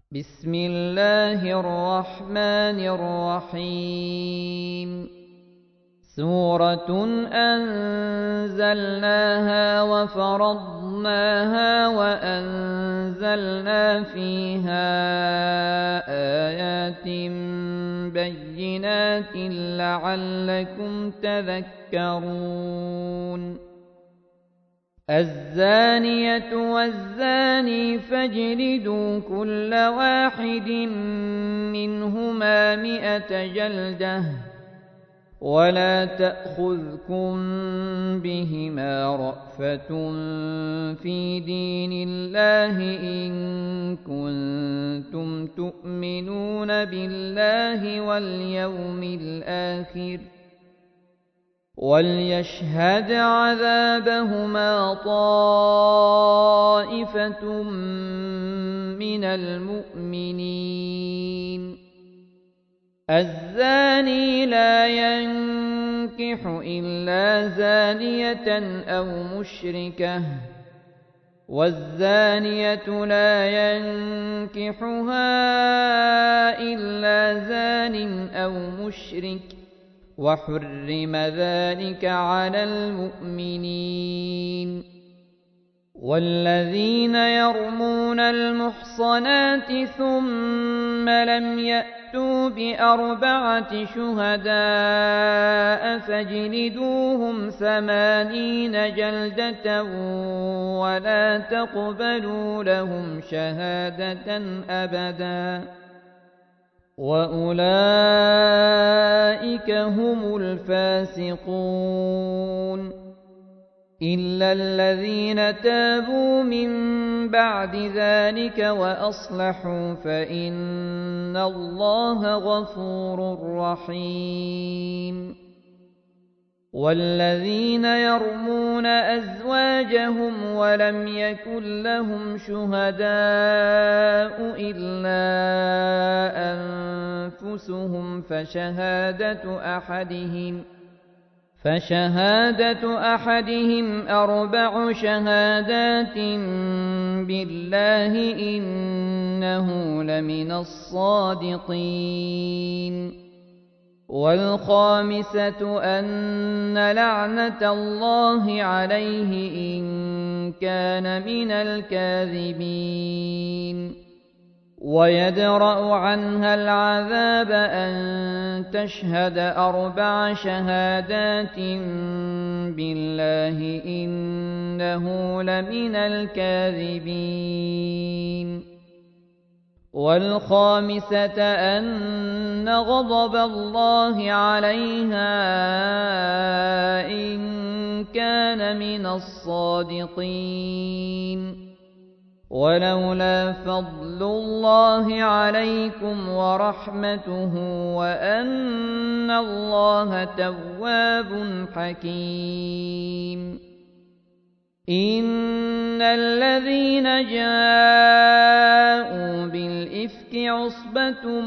بسم الله الرحمن الرحيم سورة أنزلناها وفرضناها وأنزلنا فيها آيات بينات لعلكم تذكرون الزانية والزاني فاجلدوا كل واحد منهما 100 جلدة ولا تأخذكم بهما رأفة في دين الله إن كنتم تؤمنون بالله واليوم الآخر وليشهد عذابهما طائفة من المؤمنين الزاني لا ينكح إلا زانية أو مشركة والزانية لا ينكحها إلا زان أو مشرك وحرم ذلك على المؤمنين والذين يرمون المحصنات ثم لم يأتوا ب4 شهداء فاجلدوهم 80 جلدة ولا تقبلوا لهم شهادة أبدا وأولئك هم الفاسقون إلا الذين تابوا من بعد ذلك وأصلحوا فإن الله غفور رحيم والذين يرمون أزواجهم ولم يكن لهم شهداء إلا أنفسهم فشهادة أحدهم 4 شهادات بالله إنه لمن الصادقين والخامسة أن لعنة الله عليه إن كان من الكاذبين ويدرأ عنها العذاب أن تشهد 4 شهادات بالله إنه لمن الكاذبين والخامسة أن غضب الله عليها إن كان من الصادقين ولولا فضل الله عليكم ورحمته وأن الله تواب حكيم إن الذين جاءوا بالإفك عصبة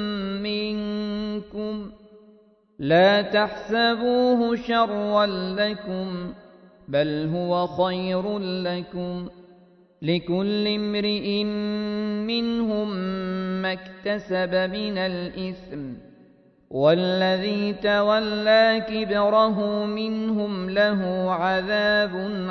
منكم لا تحسبوه شرا لكم بل هو خير لكم لكل امرئ منهم ما اكتسب من الإثم والذي تولى كبره منهم له عذاب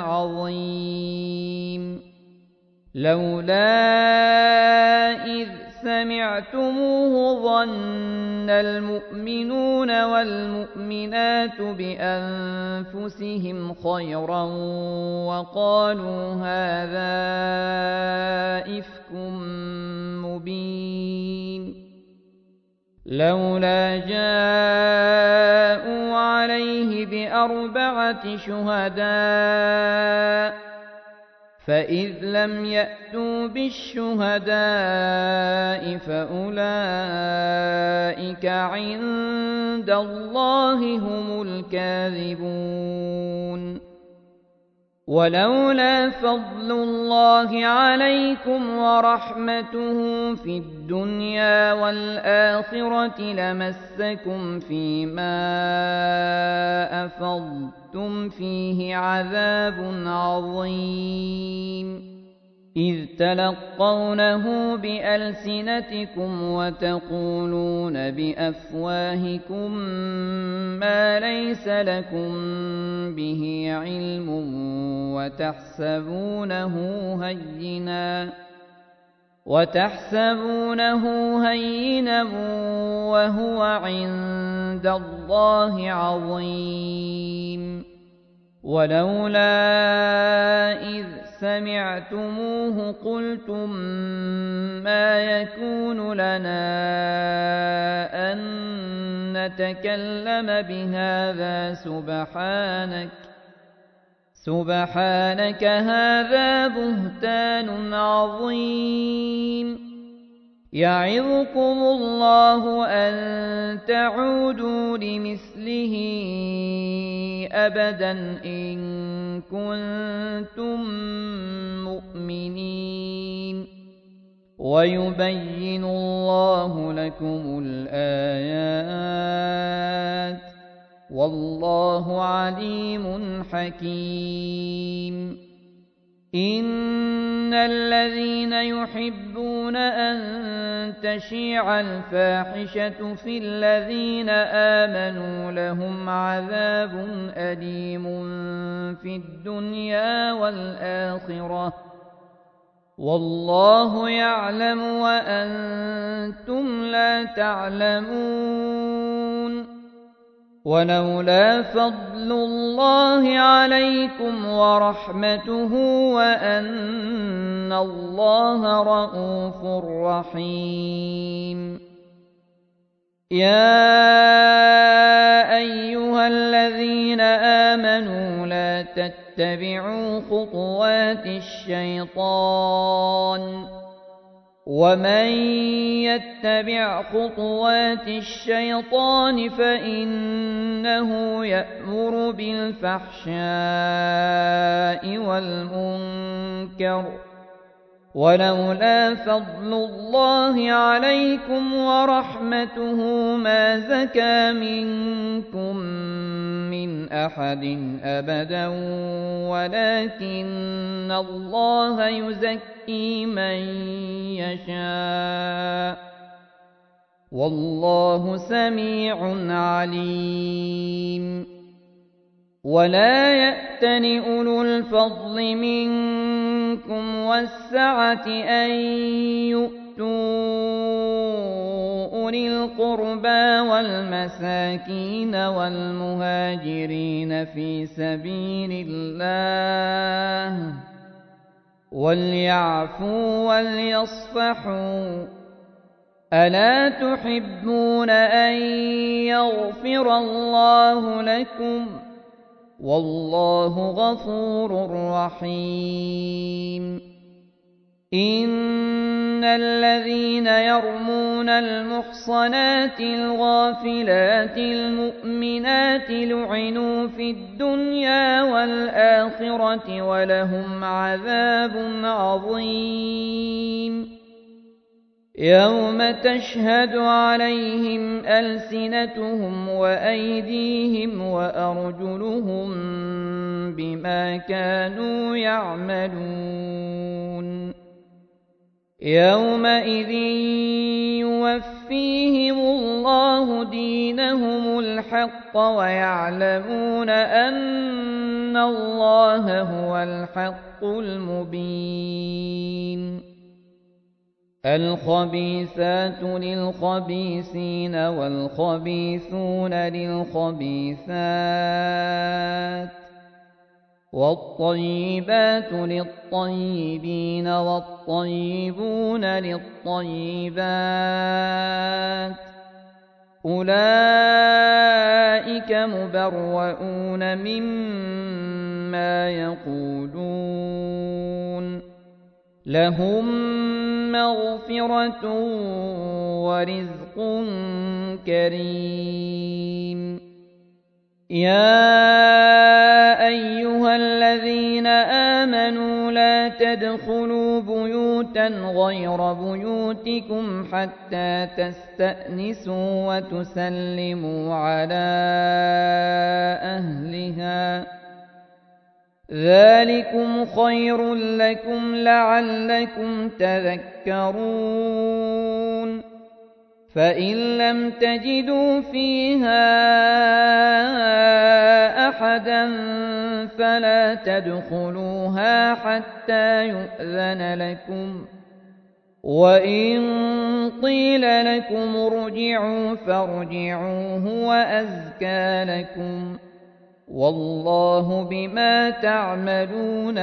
عظيم لولا إذ سمعتموه ظن المؤمنون والمؤمنات بأنفسهم خيرا وقالوا هذا إفك مبين لولا جاءوا عليه ب4 شهداء فإذ لم يأتوا بالشهداء فأولئك عند الله هم الكاذبون ولولا فضل الله عليكم ورحمته في الدنيا والآخرة لمسكم فيما أفضتم فيه عذاب عظيم إذ تلقونه بألسنتكم وتقولون بأفواهكم ما ليس لكم به علم وتحسبونه هينا وهو عند الله عظيم. ولولا إذ سمعتموه قلتم ما يكون لنا أن نتكلم بهذا سبحانك هذا بهتان عظيم. يعظكم الله أن تعودوا لمثله أبدا إن كنتم مؤمنين. ويبين الله لكم الآيات والله عليم حكيم. إن الذين يحبون أن تشيع الفاحشة في الذين آمنوا لهم عذاب أليم في الدنيا والآخرة والله يعلم وأنتم لا تعلمون. ولولا فضل الله عليكم ورحمته وأن الله رءوف رحيم. يا أيها الذين آمنوا لا تتبعوا خطوات الشيطان ومن يتبع خطوات الشيطان فإنه يأمر بالفحشاء والمنكر. ولولا فضل الله عليكم ورحمته ما زكى منكم من أحد أبدا ولكن الله يزكي من يشاء والله سميع عليم. ولا يأتل أولو الفضل منكم والسعة أن يؤتوا أولي القربى والمساكين والمهاجرين في سبيل الله وليعفوا وليصفحوا. ألا تحبون أن يغفر الله لكم والله غفور رحيم. إن الذين يرمون المحصنات الغافلات المؤمنات لعنوا في الدنيا والآخرة ولهم عذاب عظيم. يوم تشهد عليهم ألسنتهم وأيديهم وأرجلهم بما كانوا يعملون. يومئذ يوفيهم الله دينهم الحق ويعلمون أن الله هو الحق المبين. الخبيثات للخبيثين والخبيثون للخبيثات والطيبات للطيبين والطيبون للطيبات أولئك مبرؤون مما يقولون لهم مغفرة ورزق كريم. يا أيها الذين آمنوا لا تدخلوا بيوتا غير بيوتكم حتى تستأنسوا وتسلموا على أهلها ذلكم خير لكم لعلكم تذكرون فإن لم تجدوا فيها أحدا فلا تدخلوها حتى يؤذن لكم وإن قيل لكم ارجعوا فارجعوا هو أزكى لكم والله بما تعملون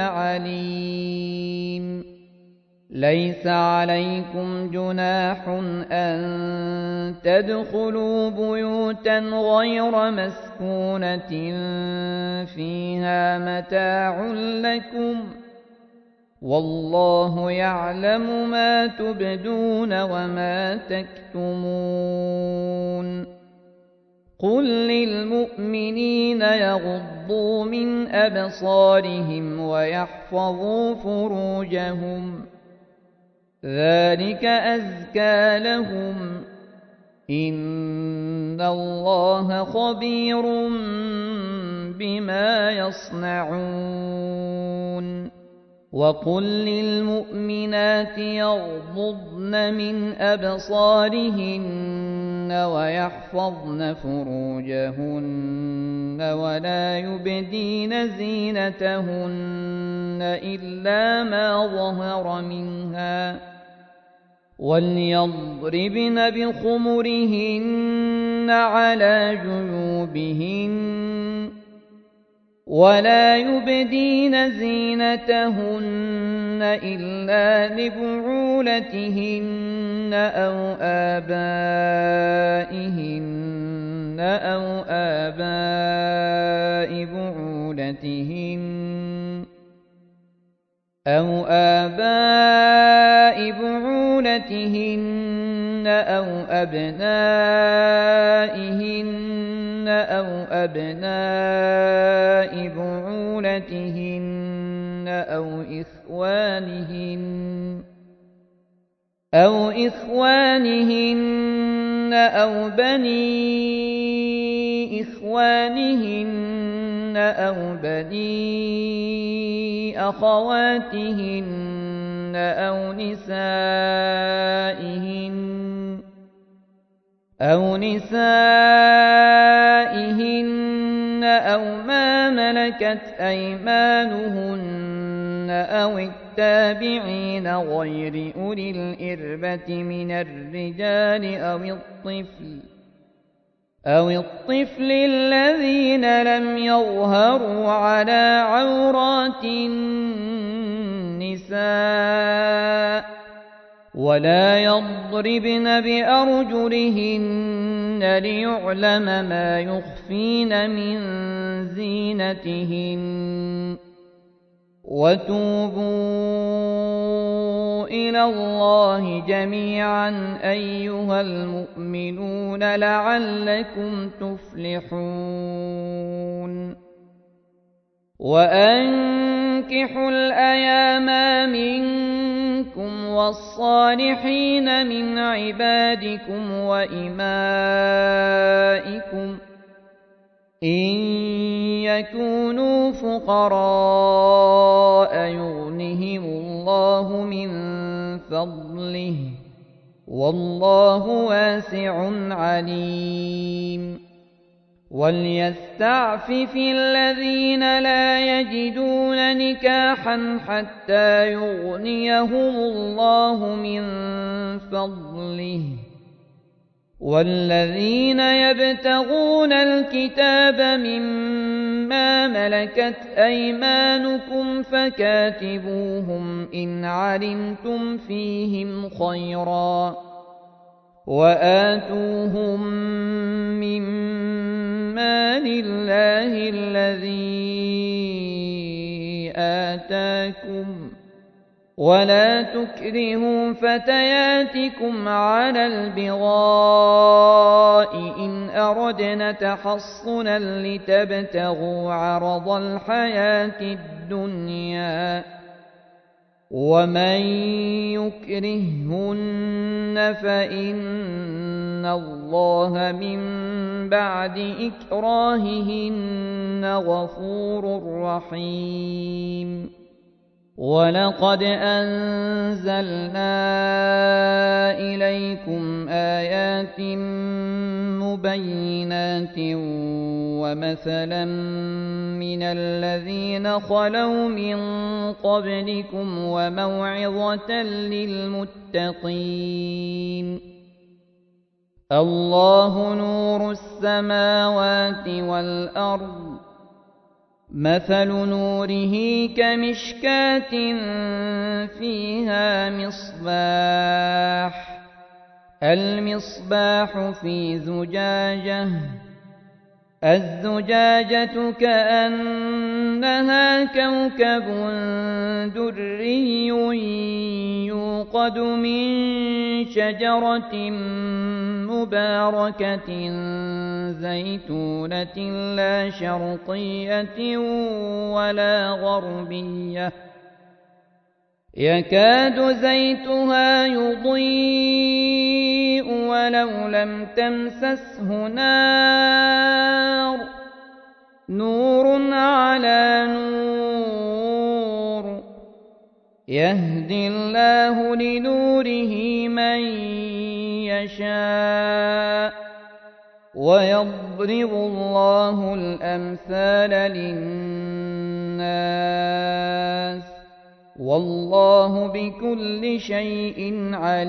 عليم ليس عليكم جناح أن تدخلوا بيوتا غير مسكونة فيها متاع لكم والله يعلم ما تبدون وما تكتمون قل للمؤمنين يغضوا من أبصارهم ويحفظوا فروجهم ذلك أزكى لهم إن الله خبير بما يصنعون وقل للمؤمنات يغضضن من أبصارهن ويحفظن فروجهن ولا يبدين زينتهن إلا ما ظهر منها وليضربن بخمرهن على جيوبهن ولا يبدين زينتهن إلا لبعولتهن أو آبائهن أو آباء بعولتهن أو أبنائهن أو أبناء بعولتهن أو إخوانهن أو بني إخوانهن أو بني أخواتهن أو نسائهن أو ما ملكت أيمانهن أو التابعين غير أولي الإربة من الرجال أو الطفل الذين لم يظهروا على عورات النساء ولا يضربن بأرجلهن ليعلم ما يخفين من زينتهن وتوبوا إلى الله جميعا أيها المؤمنون لعلكم تفلحون وأنكحوا الأيام منكم والصالحين من عبادكم وإمائكم إن يكونوا فقراء يغنهم الله من فضله والله واسع عليم وليستعفف الذين لا يجدون نكاحا حتى يغنيهم الله من فضله والذين يبتغون الكتاب مما ملكت أيمانكم فكاتبوهم إن علمتم فيهم خيرا وآتوهم مما لله الذي آتاكم ولا تكرهوا فتياتكم على البغاء إن أردنا تحصنا لتبتغوا عرض الحياة الدنيا ومن يكرههن فإن الله من بعد إكراههن غفور رحيم. ولقد أنزلنا إليكم آيات مبينات ومثلا من الذين خلوا من قبلكم وموعظة للمتقين. الله نور السماوات والأرض، مثل نوره كمشكاة فيها مصباح، المصباح في زجاجة، الزجاجة كأنها كوكب دري يوقد من شجرة مباركة زيتونة لا شرقية ولا غربية، يكاد زيتها يضيء ولو لم تمسسه نار، نور على نور، يهدي الله لنوره من يشاء، ويضرب الله الأمثال للناس، والله بكل شيء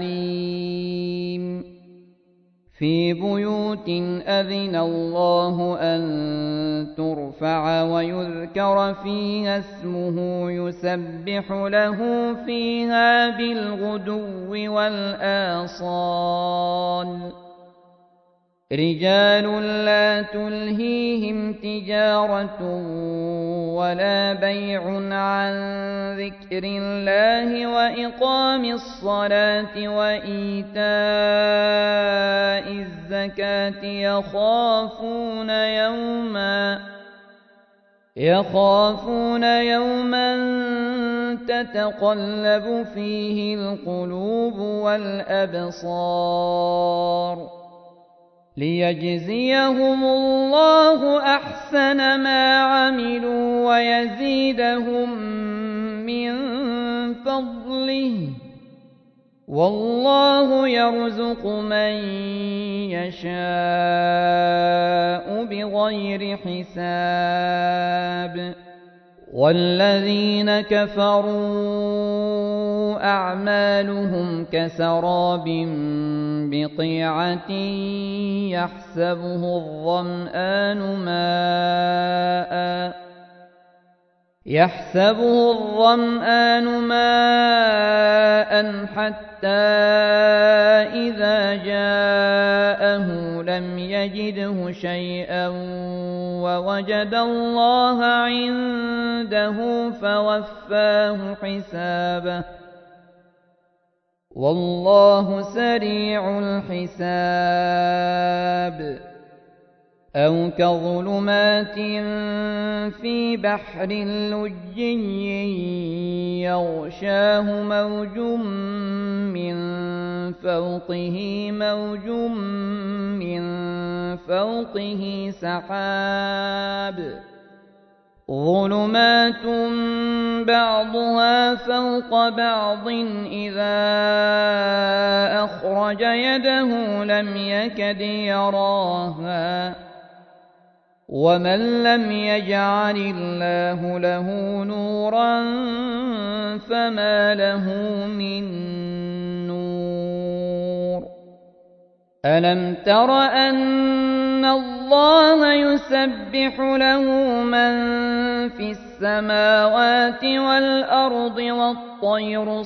عليم. في بيوت أذن الله أن ترفع ويذكر فيها اسمه يسبح له فيها بالغدو والآصال، رجال لا تلهيهم تجارة ولا بيع عن ذكر الله وإقام الصلاة وإيتاء الزكاة يخافون يوما تتقلب فيه القلوب والأبصار، ليجزيهم الله أحسن ما عملوا ويزيدهم من فضله، والله يرزق من يشاء بغير حساب. والذين كفروا أعمالهم كسراب بقيعة يحسبه الظمآن ماء حتى إذا جاءه لم يجده شيئا ووجد الله عنده فوفاه حسابه، والله سريع الحساب. أو كظلمات في بحر لجي يغشاه موج من فوقه سحاب، ظلمات بعضها فوق بعض إذا أخرج يده لم يكد يراها، ومن لم يجعل الله له نورا فما له من نور. ألم تر أن الله يسبح له من في السماوات والأرض والطير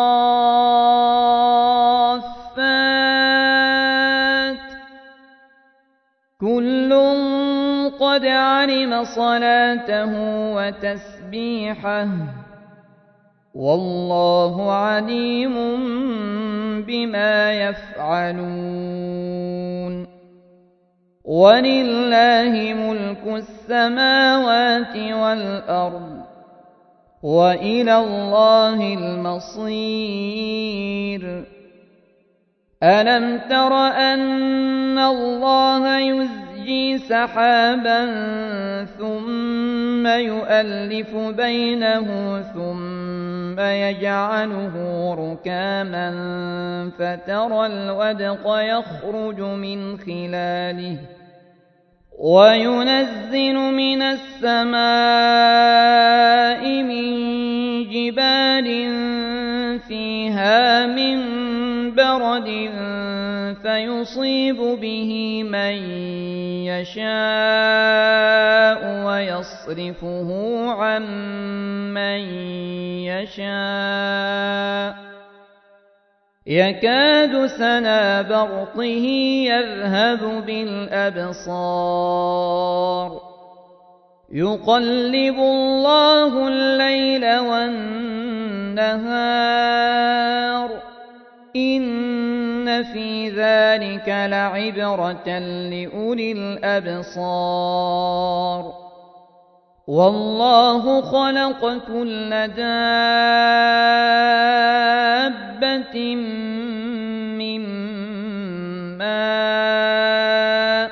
صافات، كل قد علم صلاته وتسبيحه، والله عليم بما يفعلون. ولله ملك السماوات والأرض وإلى الله المصير. ألم تر أن الله يزجي سحابا ثم يؤلف بينه ثم يجعله ركاما فترى الودق يخرج من خلاله وينزل من السماء من جبال فيها من برد فيصيب به من يشاء ويصرفه عن من يشاء يكاد سنا برقه يذهب بالأبصار يقلب الله الليل والنهار إن في ذلك لعبرة لأولي الأبصار والله خلق كل دابة من ماء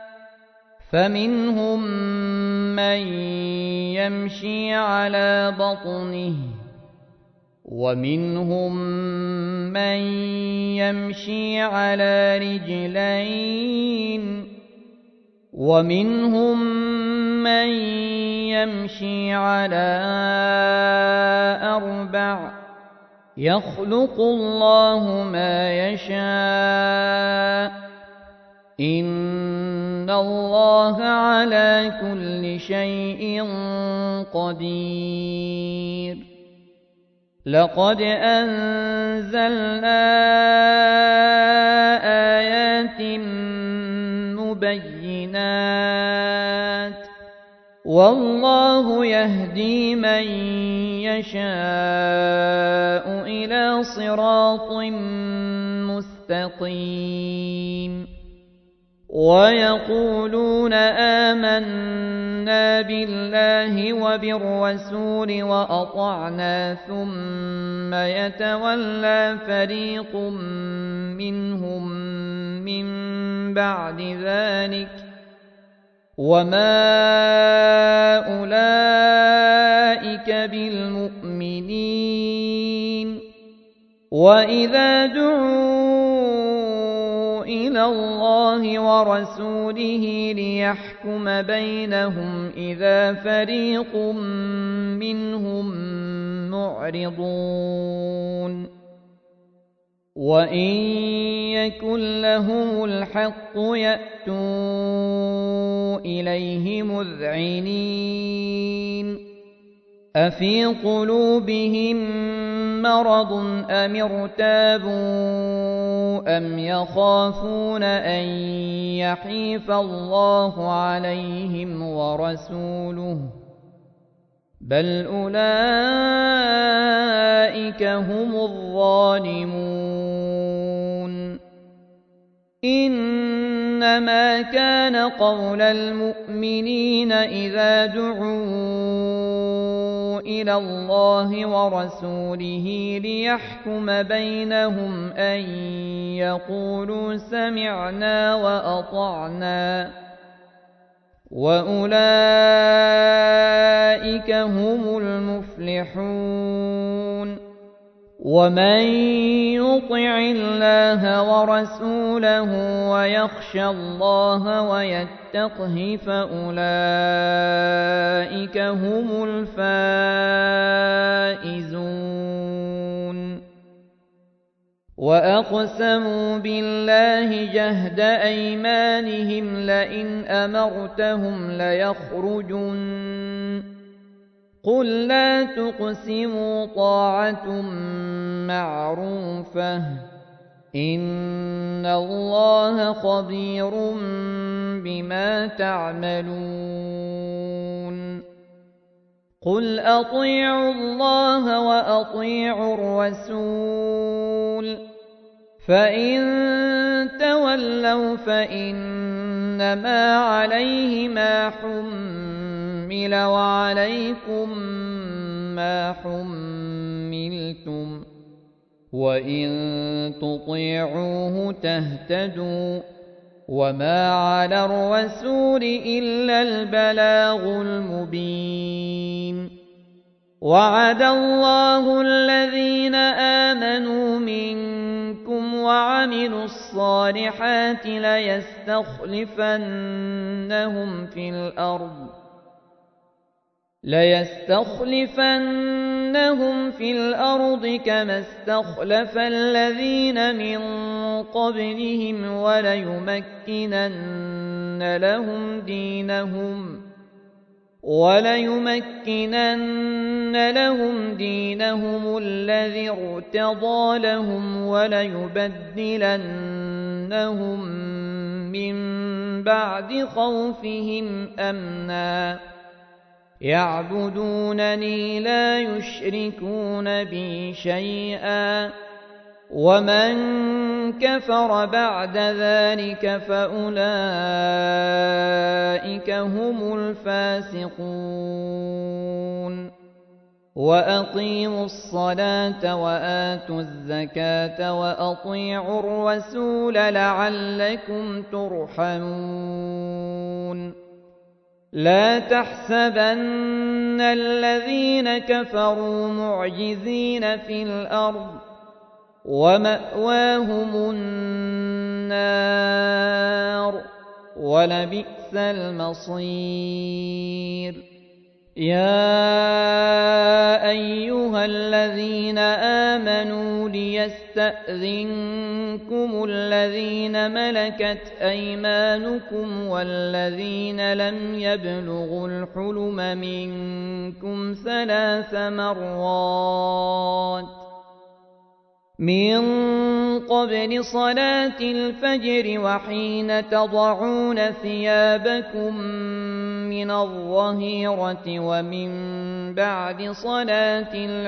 فمنهم من يمشي على بطنه ومنهم من يمشي على رجلين ومنهم من يمشي على أربع يخلق الله ما يشاء إن الله على كل شيء قدير لقد أنزلنا آيات مبينات والله يهدي من يشاء إلى صراط مستقيم ويقولون آمنا بالله وبالرسول وأطعنا ثم يتولى فريق منهم من بعد ذلك وما أولئك بالمؤمنين وإذا دعوا إلى الله ورسوله ليحكم بينهم إذا فريق منهم معرضون وإن يكن لهم الحق يأتوا إليه مذعنين أفي قلوبهم مرض أم ارتابوا أم يخافون أن يحيف الله عليهم ورسوله بل أولئك هم الظالمون إنما كان قول المؤمنين إذا دعوا إلى الله ورسوله ليحكم بينهم أن يقولوا سمعنا وأطعنا وأولئك هم المفلحون ومن يطع الله ورسوله ويخشى الله ويتقه فأولئك هم الفائزون وأقسموا بالله جهد أيمانهم لئن أمرتهم ليخرجن قل لا تقسموا طاعة معروفة إن الله خبير بما تعملون قل أطيعوا الله وأطيعوا الرسول فإن تولوا فإنما عليه ما حمل وعليكم ما حملتم وإن تطيعوه تهتدوا وما على الرسول إلا البلاغ المبين وعد الله الذين آمنوا منكم وعملوا الصالحات ليستخلفنهم في الأرض كما استخلف الذين من قبلهم وليمكنن لهم دينهم الذي ارتضى لهم وليبدلنهم من بعد خوفهم أمنا يعبدونني لا يشركون بي شيئا ومن كفر بعد ذلك فأولئك هم الفاسقون وأقيموا الصلاة وآتوا الزكاة وأطيعوا الرسول لعلكم ترحمون لا تحسبن الذين كفروا معجزين في الأرض ومأواهم النار ولبئس المصير يا أيها الذين آمنوا ليستأذنكم الذين ملكت أيمانكم والذين لم يبلغوا الحلم منكم 3 مرات من قبل صلاة الفجر وحين تضعون ثيابكم من الظهيرة ومن بعد صلاة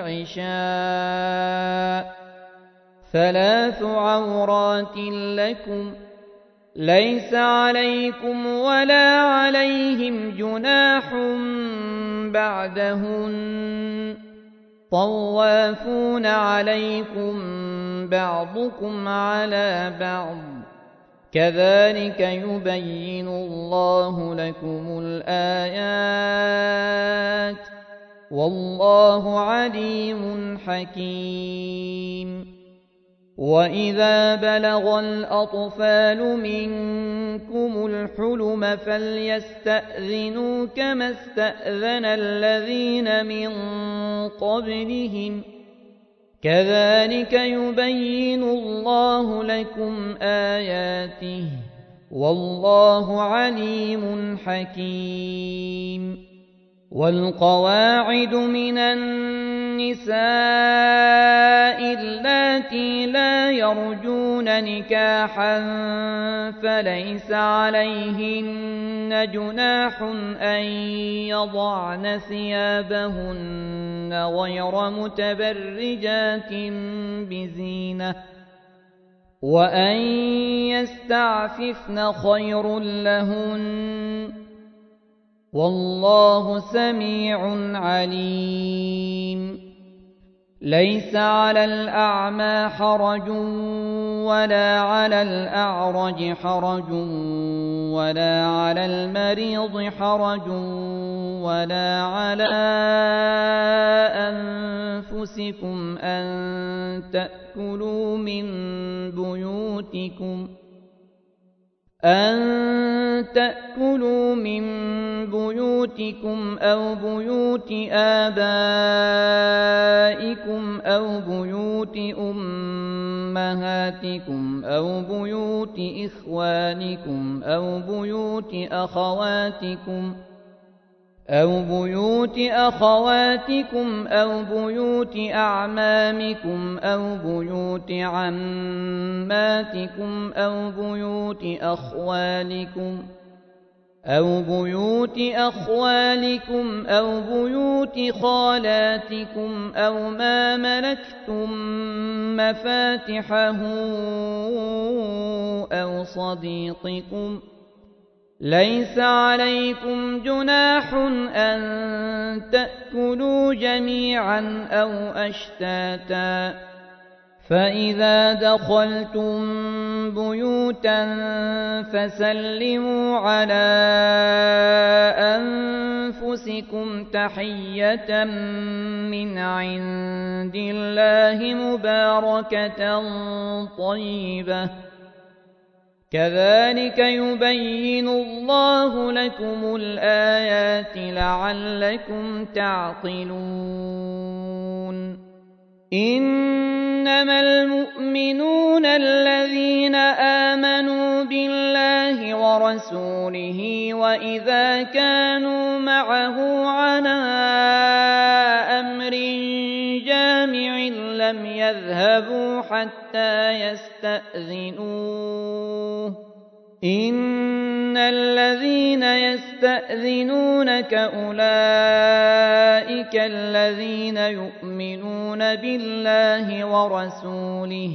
العشاء 3 عورات لكم ليس عليكم ولا عليهم جناح بعدهن طوافون عليكم بعضكم على بعض كذلك يبين الله لكم الآيات والله عليم حكيم وإذا بلغ الأطفال منكم الحلم فليستأذنوا كما استأذن الذين من قبلهم كذلك يبين الله لكم آياته والله عليم حكيم والقواعد من النساء اللاتي لا يرجون نكاحا فليس عليهن جناح أن يضعن ثيابهن غير متبرجات بزينة وأن يستعففن خير لهن والله سميع عليم ليس على الأعمى حرج ولا على الأعرج حرج ولا على المريض حرج ولا على أنفسكم أن تأكلوا من بيوتكم أو بيوت آبائكم أو بيوت أمهاتكم أو بيوت إخوانكم أو بيوت أخواتكم أو بيوت أعمامكم أو بيوت عماتكم أو بيوت أخوالكم أو بيوت خالاتكم أو ما ملكتم مفاتحه أو صديقكم ليس عليكم جناح أن تأكلوا جميعا أو أشتاتا فإذا دخلتم بيوتا فسلموا على أنفسكم تحية من عند الله مباركة طيبة كذلك يبين الله لكم الآيات لعلكم تعقلون إنما المؤمنون الذين آمنوا بالله ورسوله وإذا كانوا معه على أمر جامع لم يذهبوا حتى يستأذنوه إن الذين يستأذنونك أولئك الذين يؤمنون بالله ورسوله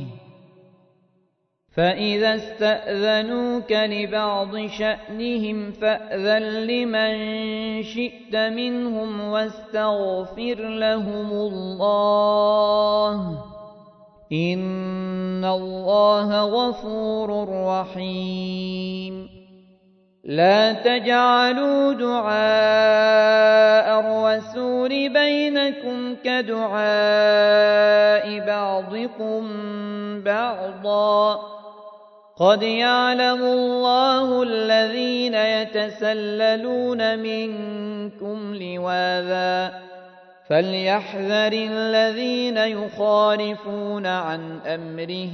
فإذا استأذنوك لبعض شأنهم فأذن لمن شئت منهم واستغفر لهم الله إن الله غفور رحيم لا تجعلوا دعاء الرسول بينكم كدعاء بعضكم بعضا قد يعلم الله الذين يتسللون منكم لواذا فليحذر الذين يخالفون عن أمره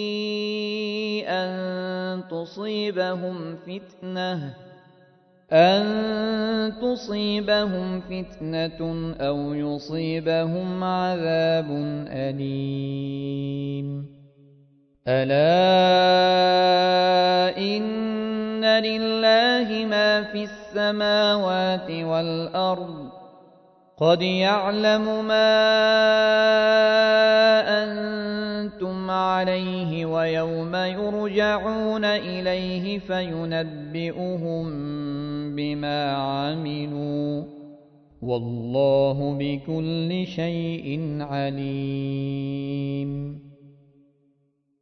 أن تصيبهم فتنة أو يصيبهم عذاب أليم ألا إن لله ما في السماوات والأرض قد يعلم ما أنتم عليه ويوم يرجعون إليه فينبئهم بما عملوا والله بكل شيء عليم